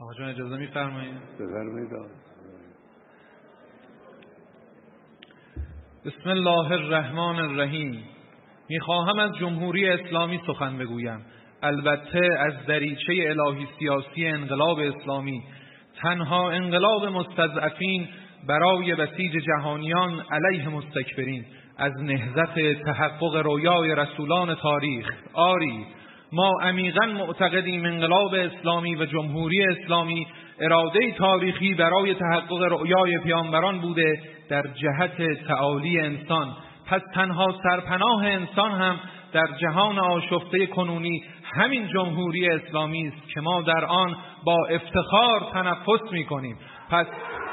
آقا جان اجازه می‌فرمایید؟ بفرمایید. بسم الله الرحمن الرحیم. میخواهم از جمهوری اسلامی سخن بگویم، البته از دریچه الهی سیاسی انقلاب اسلامی، تنها انقلاب مستضعفین برای بسیج جهانیان علیه مستکبرین، از نهضت تحقق رویای رسولان تاریخ. آری، ما عمیقاً معتقدیم انقلاب اسلامی و جمهوری اسلامی اراده تاریخی برای تحقق رؤیای پیامبران بوده در جهت تعالی انسان. پس تنها سرپناه انسان هم در جهان آشفته کنونی همین جمهوری اسلامی است که ما در آن با افتخار تنفس می‌کنیم. پس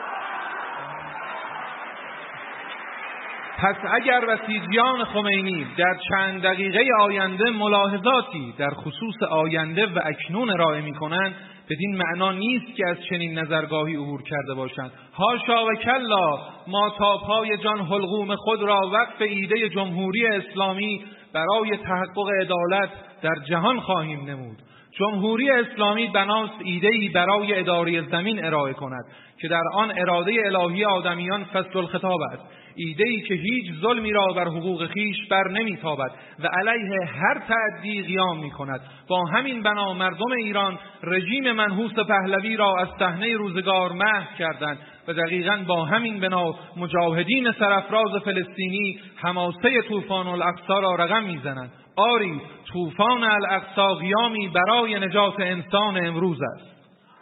اگر بسیجیان خمینی در چند دقیقه آینده ملاحظاتی در خصوص آینده و اکنون ارائه می‌کنند، بدین معنا نیست که از چنین نظرگاهی عبور کرده باشند. حاشا و کلا، ما تا پای جان حلقوم خود را وقف ایده جمهوری اسلامی برای تحقق عدالت در جهان خواهیم نمود. جمهوری اسلامی بناست ایده‌ای برای اداره زمین ارائه کند که در آن اراده الهی آدمیان فصل الخطاب است، ایده‌ای که هیچ ظلمی را بر حقوق خیش بر نمی‌تابد و علیه هر تعدی قیام می‌کند. با همین بنا مردم ایران رژیم منحوس پهلوی را از صحنه روزگار محو کردند و دقیقاً با همین بنا مجاهدین سرافراز فلسطینی حماسه طوفان الاقصی را رقم می‌زنند. آری، طوفان الاقصی قیامی برای نجات انسان امروز است.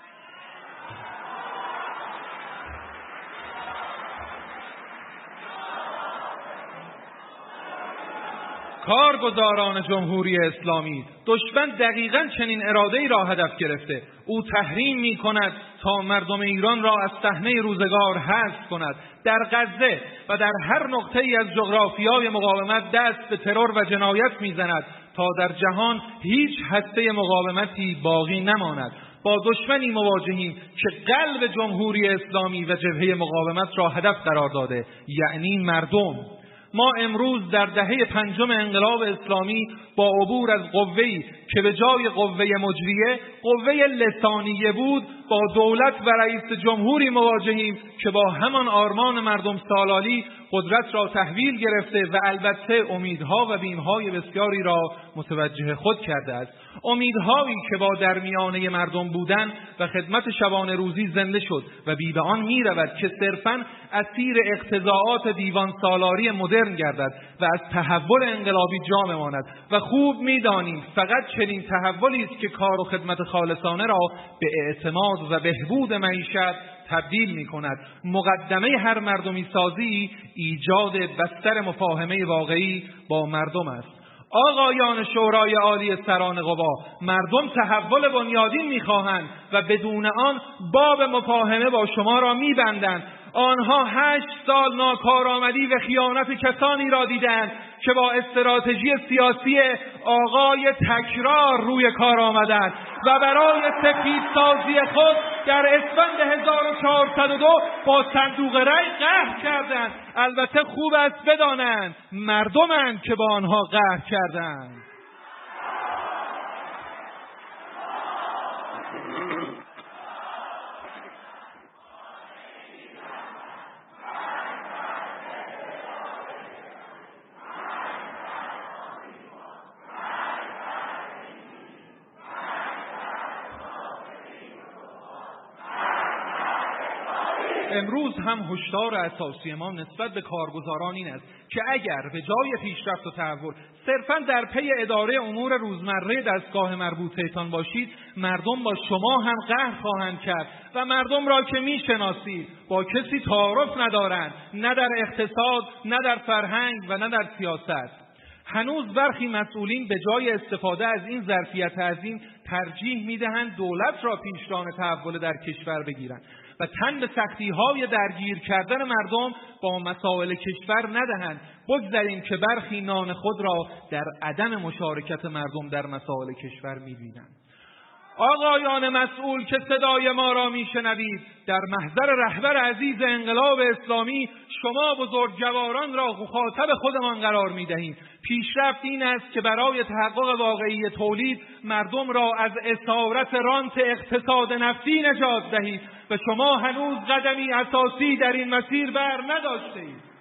کارگزاران جمهوری اسلامی، دشمن دقیقاً چنین اراده‌ای را هدف گرفته. او تحریم می‌کند تا مردم ایران را از صحنه روزگار حذف کند. در غزه و در هر نقطه‌ای از جغرافیای مقاومت دست به ترور و جنایت می‌زند تا در جهان هیچ هسته مقاومتی باقی نماند. با دشمنی مواجهیم که قلب جمهوری اسلامی و جبهه مقاومت را هدف قرار داده، یعنی مردم. ما امروز در دهه پنجم انقلاب اسلامی با عبور از قوه‌ای که به جای قوه مجریه قوه لسانیه بود، با دولت و رئیس جمهوری مواجهیم که با همان آرمان مردم سالالی قدرت را تحویل گرفته و البته امیدها و بیمهای بسیاری را متوجه خود کرده است. امیدهایی که با در میانه مردم بودن و خدمت شبانه روزی زنده شد و بی به آن می رود که صرفاً اسیر اقتضاعات دیوان سالاری مدرن گردد و از تحول انقلابی جا ماند. و خوب می دانیم فقط چنین تحولی است که کار و خدمت خالصانه را به اعتماد و بهبود معیشت تبدیل می کند. مقدمه هر مردمی سازی ایجاد بستر مفاهمه واقعی با مردم است. آقایان شورای عالی سران قوا، مردم تحول بنیادین می‌خواهند و بدون آن باب مفاهمه با شما را می‌بندند. آنها 8 سال ناکارآمدی و خیانت کسانی را دیدند که با استراتژی سیاسی آقای تکرار روی کار آمدند و برای سفیدسازی خود در اسفند 1402 با صندوق رای قهر کردند. البته خوب است بدانند مردمند که با آنها قهر کردند. امروز هم هشدار اساسی ما نسبت به کارگزاران این است که اگر به جای پیشرفت و تحول صرفاً در پی اداره امور روزمره دستگاه مربوطه‌تان باشید، مردم با شما هم قهر خواهند کرد و مردم را که میشناسید با کسی تعارف ندارند، نه در اقتصاد، نه در فرهنگ و نه در سیاست. هنوز برخی مسئولین به جای استفاده از این ظرفیت عظیم ترجیح میدهند دولت را پیشران تحول در کشور بگیرند و تن به سختی‌های درگیر کردن مردم با مسائل کشور ندهند. بگذاریم که برخی نان خود را در عدم مشارکت مردم در مسائل کشور می‌بینند. آقایان مسئول که صدای ما را میشنوید، در محضر رهبر عزیز انقلاب اسلامی شما بزرگواران را مخاطب خودمان قرار میدهیم. پیشرفت این است که برای تحقق واقعی تولید مردم را از اسارت رانت اقتصاد نفتی نجات دهید و شما هنوز قدمی اساسی در این مسیر بر نداشتید.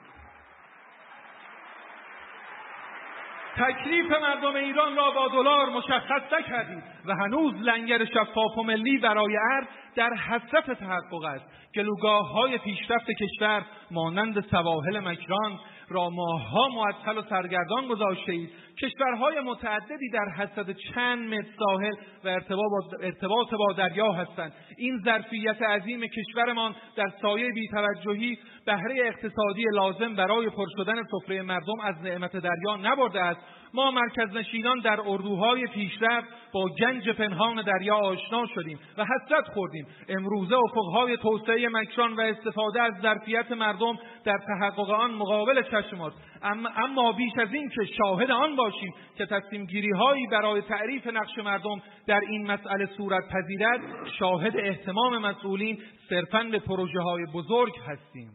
تکلیف مردم ایران را با دلار مشخص نکردید و هنوز لنگر شفاف و ملی برای ارز در حسرت تحقق است. گلوگاه‌های پیشرفت کشور مانند سواحل مکران را ماه‌ها معطل و سرگردان گذاشته‌اید. کشورهای متعددی در حسرت چند متر ساحل و ارتباط با دریا هستند. این ظرفیت عظیم کشورمان در سایه بی‌توجهی بهره اقتصادی لازم برای پر شدن سفره مردم از نعمت دریا نبرده است. ما مرکز نشینان در اردوهای پیشرفت با گنج پنهان دریا آشنا شدیم و حسرت خوردیم. امروزه افقهای توسعه مکران و استفاده از ظرفیت مردم در تحقق آن مقابل چشم است. اما بیش از این که شاهد آن باشیم که تصمیم گیری هایی برای تعریف نقش مردم در این مسئله صورت پذیرد، شاهد اهتمام مسئولین صرفاً به پروژه های بزرگ هستیم.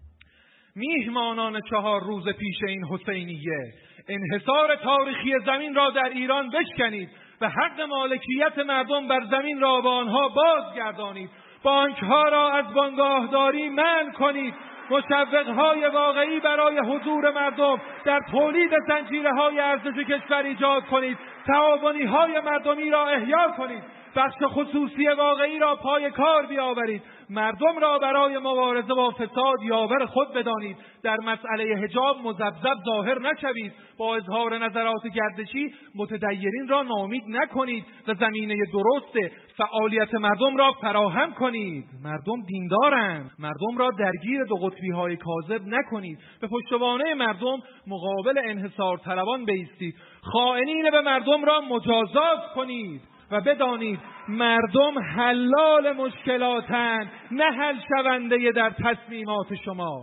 میهمانان 4 روز پیش این حسینیه، انحصار تاریخی زمین را در ایران بشکنید و حق مالکیت مردم بر زمین را به آنها بازگردانید. بانکها را از بنگاهداری منع کنید. مشوق‌های واقعی برای حضور مردم در تولید زنجیره‌های ارزش کشور ایجاد کنید. تعاونی‌های مردمی را احیا کنید. بخش خصوصی واقعی را پای کار بیاورید. مردم را برای مبارزه با فساد یاور خود بدانید. در مسئله حجاب مذبذب ظاهر نشوید. با اظهار نظرات گردشی متدینین را ناامید نکنید و زمینه درست فعالیت مردم را فراهم کنید. مردم دیندارند. مردم را درگیر دو قطبی‌های کاذب نکنید. به پشتوانه مردم مقابل انحصار طلبان بایستید. خائنین به مردم را مجازات کنید و بدانید مردم حلال مشکلاتند، نه حل شونده در تصمیمات شما.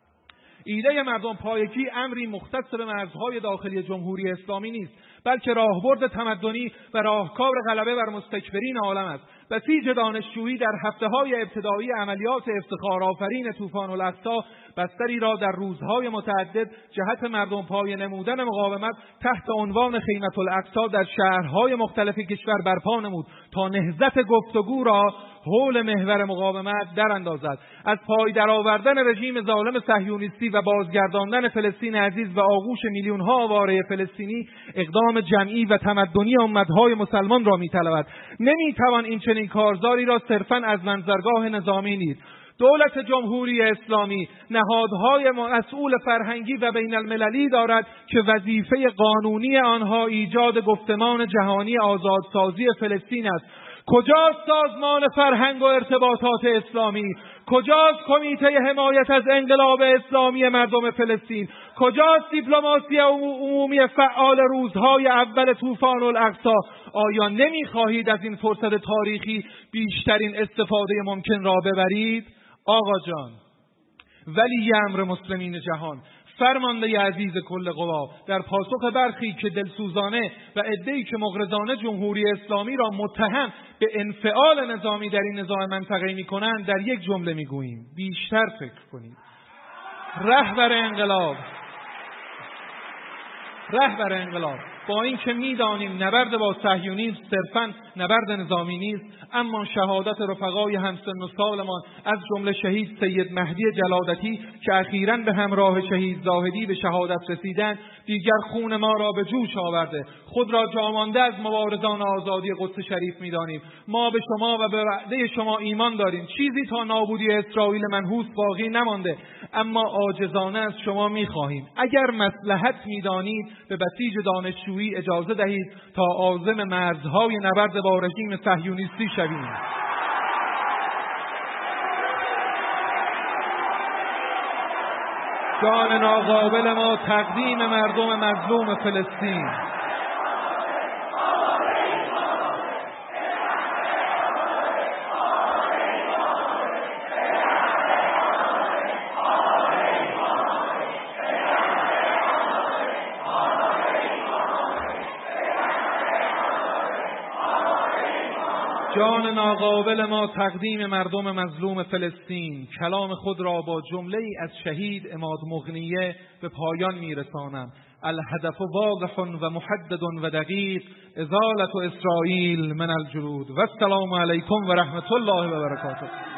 ایده مردم پایگی امری مختص به مرزهای داخلی جمهوری اسلامی نیست، بلکه راهبرد تمدنی و راهکار غلبه بر مستکبرین عالم است. بسیج دانشجویی در هفته‌های ابتدایی عملیات افتخارآفرین طوفان الاقصی بستری را در روزهای متعدد جهت مردم پای نمودن مقاومت تحت عنوان خیمة الاقصی در شهرهای مختلف کشور برپا نمود تا نهضت گفتگو را حول محور مقاومت در اندازد. از پای درآوردن رژیم ظالم صهیونیستی و بازگرداندن فلسطین عزیز و آغوش میلیون‌ها آواره فلسطینی اقدام جمعی و تمدنی امت‌های مسلمان را می‌طلبد. نمی‌توان این چنین کارزاری را صرفاً از منظرگاه نظامی دید. دولت جمهوری اسلامی نهادهای مسئول فرهنگی و بین المللی دارد که وظیفه قانونی آنها ایجاد گفتمان جهانی آزادسازی فلسطین است. کجاست سازمان فرهنگ و ارتباطات اسلامی؟ کجاست کمیته حمایت از انقلاب اسلامی مردم فلسطین؟ کجاست دیپلماسی عمومی فعال روزهای اول طوفان الاقصی؟ آیا نمی‌خواهید از این فرصت تاریخی بیشترین استفاده ممکن را ببرید؟ آقا جان، ولی امر مسلمین جهان، فرمانده عزیز کل قوا، در پاسخ برخی که دلسوزانه و عده‌ای که مغرضانه جمهوری اسلامی را متهم به انفعال نظامی در این نزاع منطقه‌ای می‌کنند، در یک جمله می‌گوییم: بیشتر فکر کنید. رهبر انقلاب با اینکه می‌دانیم نبرد با صهیونیسم صرفاً نبرد نظامی نیست، اما شهادت رفقای همسن و سالمان از جمله شهید سید مهدی جلالتی که اخیراً به همراه شهید زاهدی به شهادت رسیدند دیگر خون ما را به جوش آورده. خود را جامانده از مبارزان آزادی قدس شریف می‌دانیم. ما به شما و به وعده شما ایمان داریم. چیزی تا نابودی اسرائیل منحوس باقی نمانده، اما عاجزانه از شما می‌خواهیم اگر مصلحت می‌دانید به بسیج دانشجویی اجازه دهید تا عازم مرزهای نبرد با رژیم صهیونیستی شویم. جان ناقابل ما تقدیم مردم مظلوم فلسطین. جان ناقابل ما تقدیم مردم مظلوم فلسطین، کلام خود را با جمله‌ای از شهید عماد مغنیه به پایان می‌رسانم. الهدف واضح و محدد و دقیق، ازالة اسرائیل من الجلود. و السلام علیکم و رحمت الله و برکاته.